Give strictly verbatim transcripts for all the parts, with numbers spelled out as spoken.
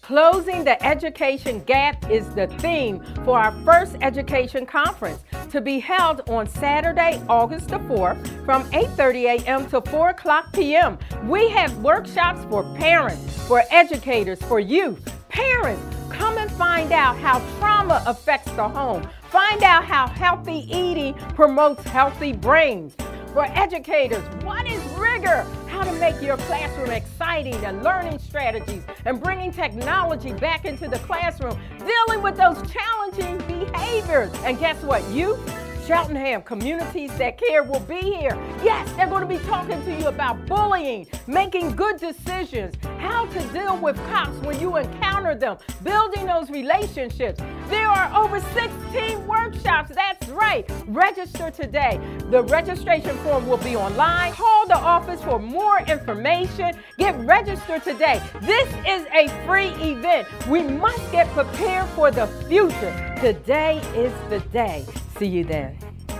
Closing the Education Gap is the theme for our first education conference, to be held on Saturday, August the fourth from eight thirty a.m. to four o'clock p.m. We have workshops for parents, for educators, for youth. Parents, come and find out how trauma affects the home. Find out how healthy eating promotes healthy brains. For educators, what is rigor? How to make your classroom exciting and learning strategies and bringing technology back into the classroom, dealing with those challenging behaviors. And guess what? You, Cheltenham Communities That Care will be here. Yes, they're going to be talking to you about bullying, making good decisions, how to deal with cops when you encounter them, building those relationships. There are over sixteen workshops. That's right. Register today. The registration form will be online. Call the office for more information. Get registered today. This is a free event. We must get prepared for the future. Today is the day. See you then.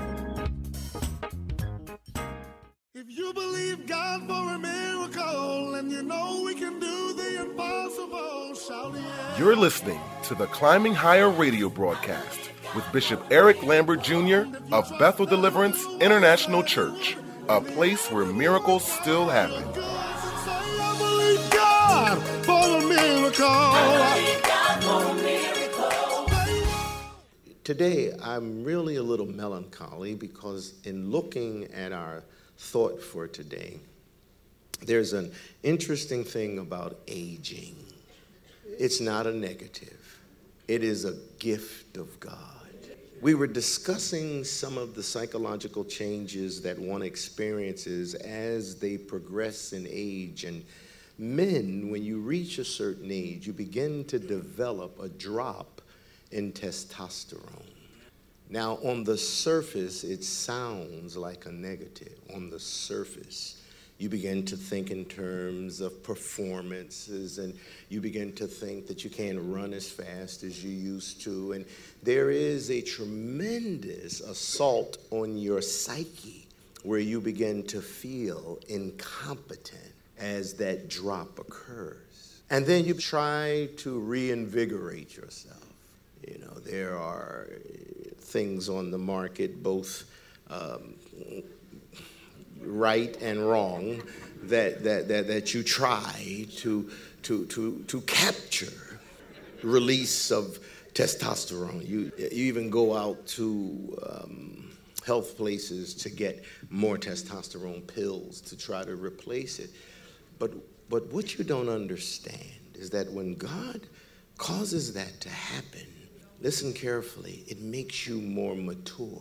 If you believe God for a miracle and you know we can do the impossible, shout it. You're listening to the Climbing Higher radio broadcast with Bishop Eric Lambert Junior of Bethel Deliverance International Church, a place where miracles still happen. I believe God for a miracle. I believe God for a miracle. Today, I'm really a little melancholy because in looking at our thought for today, there's an interesting thing about aging. It's not a negative. It is a gift of God. We were discussing some of the psychological changes that one experiences as they progress in age. And men, when you reach a certain age, you begin to develop a drop in testosterone. Now, on the surface, it sounds like a negative. On the surface, you begin to think in terms of performances, and you begin to think that you can't run as fast as you used to. And there is a tremendous assault on your psyche where you begin to feel incompetent as that drop occurs. And then you try to reinvigorate yourself. You know, there are things on the market, both um, right and wrong, that, that, that, that you try to, to, to, to capture release of testosterone. You, you even go out to um, health places to get more testosterone pills to try to replace it. But, but what you don't understand is that when God causes that to happen, listen carefully, it makes you more mature.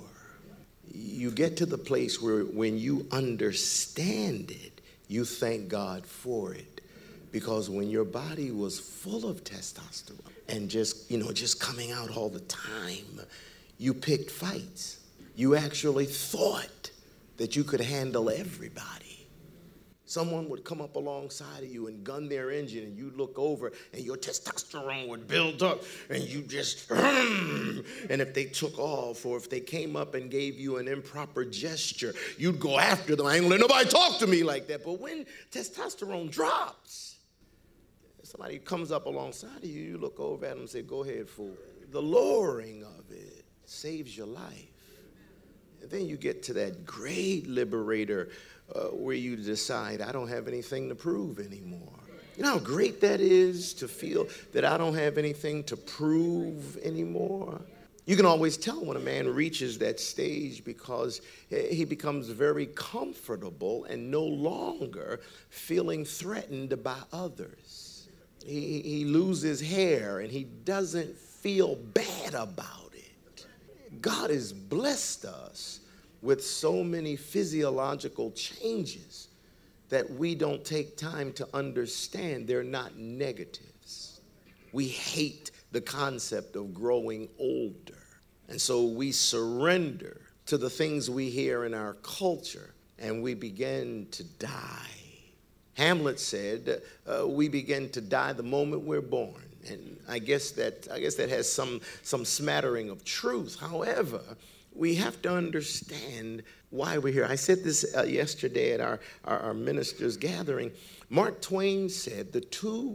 You get to the place where when you understand it, you thank God for it. Because when your body was full of testosterone and just, you know, just coming out all the time, you picked fights. You actually thought that you could handle everybody. Someone would come up alongside of you and gun their engine, and you look over, and your testosterone would build up, and you just, and if they took off, or if they came up and gave you an improper gesture, you'd go after them. I ain't gonna let nobody talk to me like that. But when testosterone drops, somebody comes up alongside of you, you look over at them and say, go ahead, fool. The lowering of it saves your life. And then you get to that great liberator Uh, where you decide, I don't have anything to prove anymore. You know how great that is to feel that I don't have anything to prove anymore? You can always tell when a man reaches that stage because he becomes very comfortable and no longer feeling threatened by others. He, he loses hair and he doesn't feel bad about it. God has blessed us with so many physiological changes that we don't take time to understand they're not negatives. We hate the concept of growing older. And so we surrender to the things we hear in our culture and we begin to die. Hamlet said, uh, we begin to die the moment we're born. And I guess that I guess that has some, some smattering of truth. However, we have to understand why we're here. I said this uh, yesterday at our, our, our ministers' gathering. Mark Twain said the two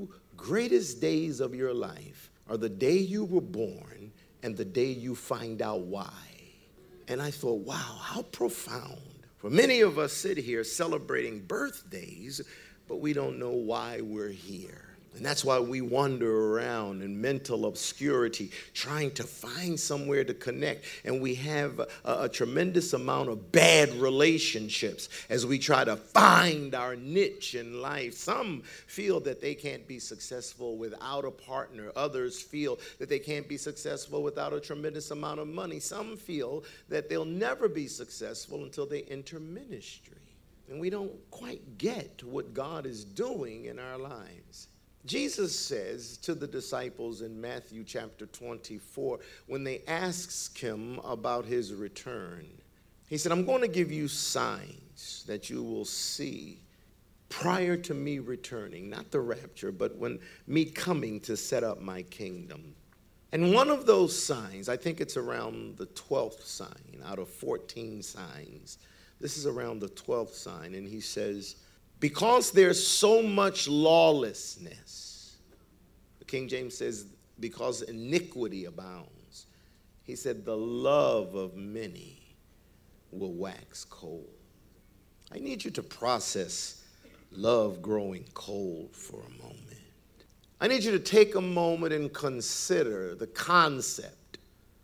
greatest days of your life are the day you were born and the day you find out why. And I thought, wow, how profound. For many of us sit here celebrating birthdays, but we don't know why we're here. And that's why we wander around in mental obscurity, trying to find somewhere to connect. And we have a, a tremendous amount of bad relationships as we try to find our niche in life. Some feel that they can't be successful without a partner. Others feel that they can't be successful without a tremendous amount of money. Some feel that they'll never be successful until they enter ministry. And we don't quite get what God is doing in our lives. Jesus says to the disciples in Matthew chapter twenty-four, when they asked him about his return, he said, I'm going to give you signs that you will see prior to me returning, not the rapture, but when me coming to set up my kingdom. And one of those signs, I think it's around the twelfth sign out of fourteen signs. This is around the twelfth sign. And he says, because there's so much lawlessness, the King James says, because iniquity abounds, he said, the love of many will wax cold. I need you to process love growing cold for a moment. I need you to take a moment and consider the concept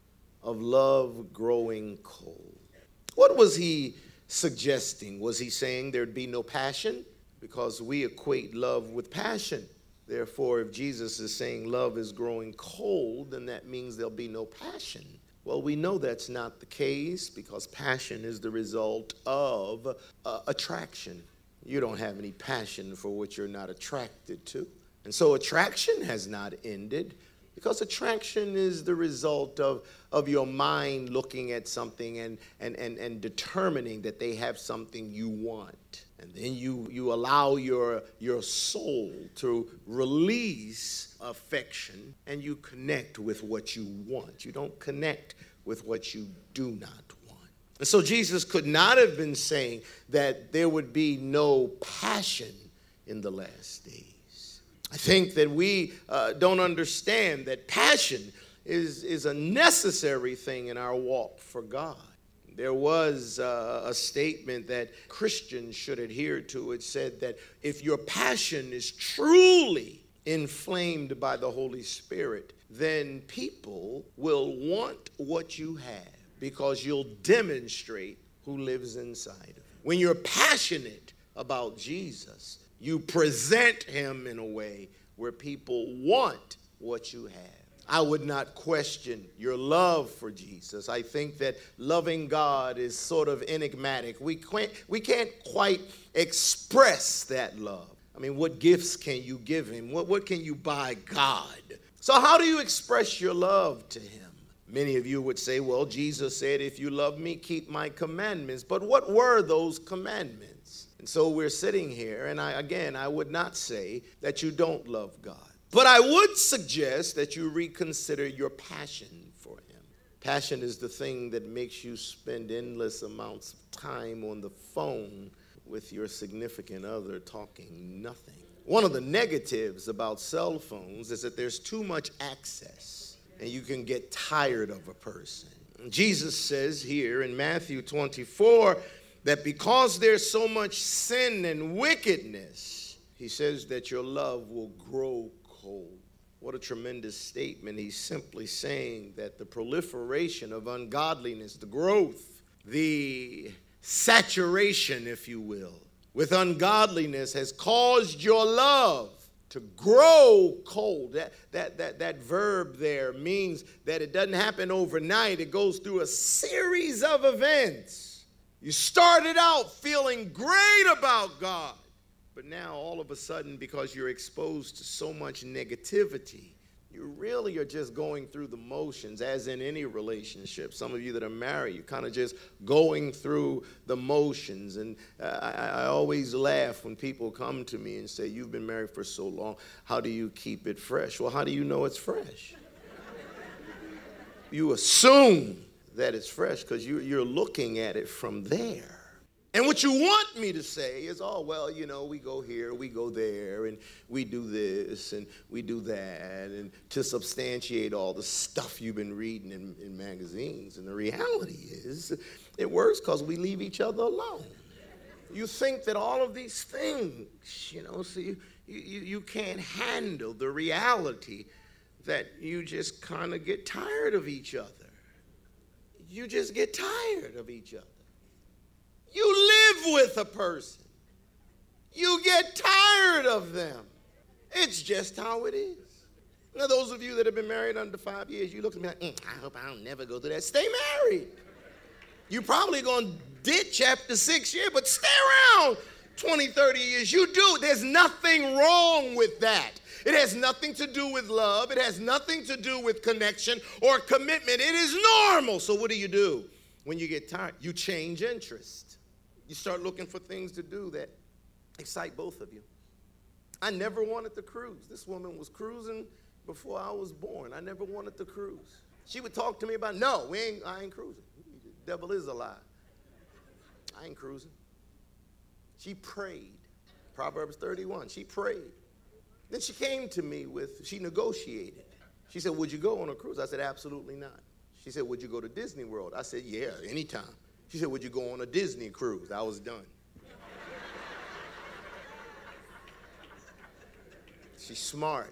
of love growing cold. What was he suggesting? Was he saying there'd be no passion? Because we equate love with passion. Therefore, if Jesus is saying love is growing cold, then that means there'll be no passion. Well, we know that's not the case because passion is the result of uh, attraction. You don't have any passion for what you're not attracted to. And so attraction has not ended because attraction is the result of, of your mind looking at something and, and, and, and determining that they have something you want. And then you, you allow your, your soul to release affection and you connect with what you want. You don't connect with what you do not want. And so Jesus could not have been saying that there would be no passion in the last days. I think that we uh, don't understand that passion is, is a necessary thing in our walk for God. There was uh, a statement that Christians should adhere to. It said that if your passion is truly inflamed by the Holy Spirit, then people will want what you have because you'll demonstrate who lives inside of you. When you're passionate about Jesus, you present him in a way where people want what you have. I would not question your love for Jesus. I think that loving God is sort of enigmatic. We can't, we can't quite express that love. I mean, what gifts can you give him? What, what can you buy God? So how do you express your love to him? Many of you would say, well, Jesus said, if you love me, keep my commandments. But what were those commandments? And so we're sitting here, and I, again, I would not say that you don't love God. But I would suggest that you reconsider your passion for him. Passion is the thing that makes you spend endless amounts of time on the phone with your significant other talking nothing. One of the negatives about cell phones is that there's too much access, and you can get tired of a person. Jesus says here in Matthew twenty-four that because there's so much sin and wickedness, he says that your love will grow cold. What a tremendous statement. He's simply saying that the proliferation of ungodliness, the growth, the saturation, if you will, with ungodliness has caused your love to grow cold. That, that, that, that verb there means that it doesn't happen overnight. It goes through a series of events. You started out feeling great about God, but now all of a sudden, because you're exposed to so much negativity, you really are just going through the motions, as in any relationship. Some of you that are married, you're kind of just going through the motions. And I, I always laugh when people come to me and say, you've been married for so long, how do you keep it fresh? Well, how do you know it's fresh? You assume that it's fresh because you, you're looking at it from there. And what you want me to say is, oh, well, you know, we go here, we go there, and we do this, and we do that, and to substantiate all the stuff you've been reading in, in magazines. And the reality is, it works because we leave each other alone. You think that all of these things, you know, so you, you, you can't handle the reality that you just kind of get tired of each other. You just get tired of each other. You live with a person. You get tired of them. It's just how it is. Now, those of you that have been married under five years, you look at me like, mm, I hope I don't never go through that. Stay married. You're probably going to ditch after six years, but stay around twenty, thirty years. You do. There's nothing wrong with that. It has nothing to do with love. It has nothing to do with connection or commitment. It is normal. So what do you do when you get tired? You change interest. You start looking for things to do that excite both of you. I never wanted to cruise. This woman was cruising before I was born. I never wanted to cruise. She would talk to me about, no, we ain't, I ain't cruising. The devil is a lie. I ain't cruising. She prayed. Proverbs thirty-one, she prayed. Then she came to me with, she negotiated. She said, would you go on a cruise? I said, absolutely not. She said, would you go to Disney World? I said, yeah, anytime. She said, would you go on a Disney cruise? I was done. She's smart.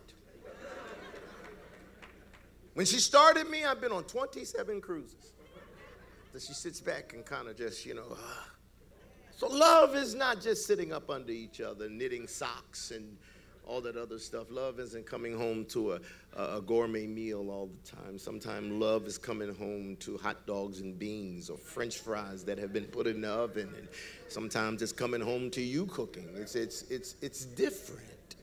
When she started me, I've been on twenty-seven cruises. So she sits back and kind of just, you know. Uh. So love is not just sitting up under each other, knitting socks and all that other stuff. Love isn't coming home to a, a gourmet meal all the time. Sometimes love is coming home to hot dogs and beans or French fries that have been put in the oven. And sometimes it's coming home to you cooking. It's, it's, it's, it's different.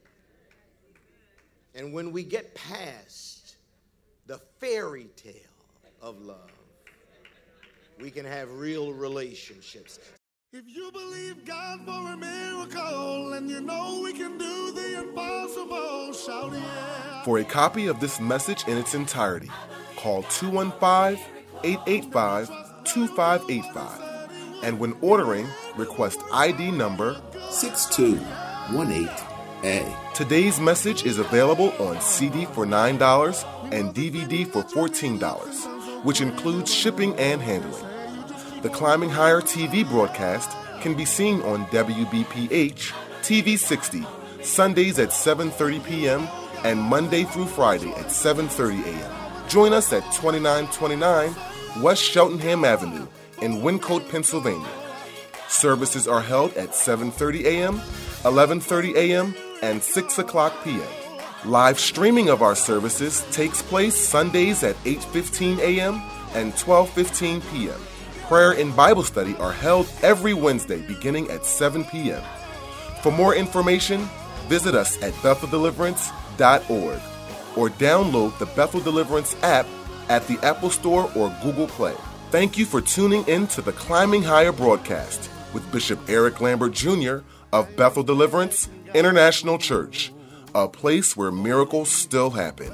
And when we get past the fairy tale of love, we can have real relationships. If you believe God for a miracle and you know we can do the impossible, shout yeah. For a copy of this message in its entirety, call two one five, eight eight five, two five eight five. And when ordering, request I D number six two one eight A. Today's message is available on C D for nine dollars and D V D for fourteen dollars, which includes shipping and handling. The Climbing Higher T V broadcast can be seen on W B P H T V sixty, Sundays at seven thirty p.m. and Monday through Friday at seven thirty a.m. Join us at twenty-nine twenty-nine West Cheltenham Avenue in Wyncote, Pennsylvania. Services are held at seven thirty a.m., eleven thirty a.m., and six o'clock p.m. Live streaming of our services takes place Sundays at eight fifteen a.m. and twelve fifteen p.m. Prayer and Bible study are held every Wednesday beginning at seven p.m. For more information, visit us at bethel deliverance dot org or download the Bethel Deliverance app at the Apple Store or Google Play. Thank you for tuning in to the Climbing Higher broadcast with Bishop Eric Lambert Junior of Bethel Deliverance International Church, a place where miracles still happen.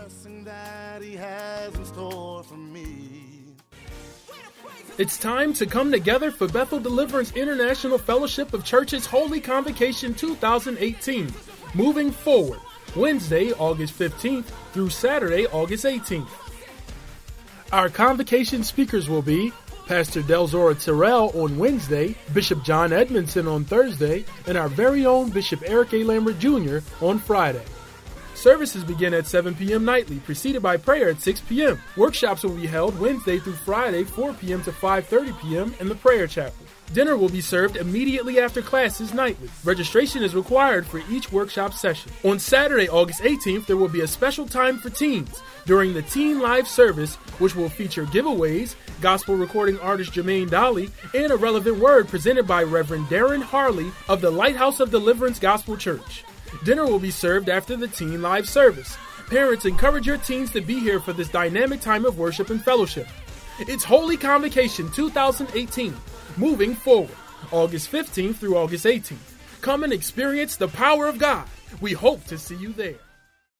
It's time to come together for Bethel Deliverance International Fellowship of Churches Holy Convocation two thousand eighteen. Moving forward, Wednesday, August fifteenth through Saturday, August eighteenth. Our convocation speakers will be Pastor Delzora Terrell on Wednesday, Bishop John Edmondson on Thursday, and our very own Bishop Eric A. Lambert Junior on Friday. Services begin at seven p.m. nightly, preceded by prayer at six p.m. Workshops will be held Wednesday through Friday, four p.m. to five thirty p.m. in the prayer chapel. Dinner will be served immediately after classes nightly. Registration is required for each workshop session. On Saturday, August eighteenth, there will be a special time for teens during the Teen Live service, which will feature giveaways, gospel recording artist Jermaine Dolly, and a relevant word presented by Reverend Darren Harley of the Lighthouse of Deliverance Gospel Church. Dinner will be served after the Teen Live service. Parents, encourage your teens to be here for this dynamic time of worship and fellowship. It's Holy Convocation two thousand eighteen, moving forward, August fifteenth through August eighteenth. Come and experience the power of God. We hope to see you there.